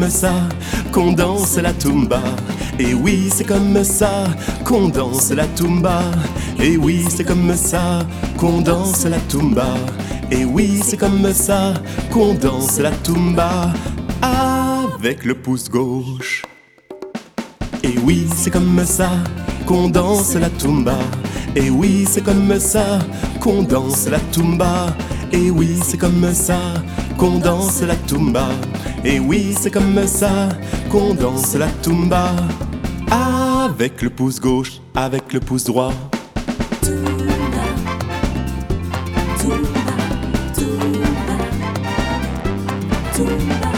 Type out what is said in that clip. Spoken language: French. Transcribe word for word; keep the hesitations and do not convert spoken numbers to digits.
comme ça qu'on danse la tumba. Et oui, c'est comme ça qu'on danse la tumba. Et oui, c'est comme ça qu'on danse la tumba. Et oui, c'est comme ça qu'on danse la tumba avec le pouce gauche. Et oui, c'est comme ça qu'on danse la tumba. Et oui, c'est comme ça qu'on danse la tumba. Et oui, c'est comme ça qu'on danse la tumba. Et oui, c'est comme ça qu'on danse la tumba avec le pouce gauche, avec le pouce droit. Tumba, tumba, tumba, tumba.